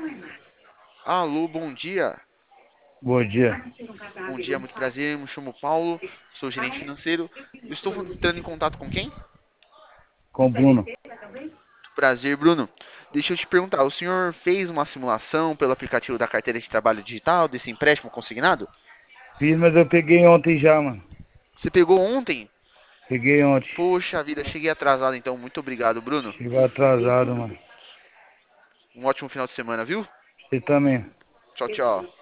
Alô, bom dia. Bom dia. Bom dia, muito prazer. Me chamo Paulo, sou gerente financeiro. Eu estou entrando em contato com quem? Com o Bruno. Prazer, Bruno. Deixa eu te perguntar, o senhor fez uma simulação pelo aplicativo da carteira de trabalho digital desse empréstimo consignado? Fiz, mas eu peguei ontem já, mano. Você pegou ontem? Peguei ontem. Poxa vida, cheguei atrasado então. Muito obrigado, Bruno. Chegou atrasado, mano. Um ótimo final de semana, viu? Você também. Tchau, tchau.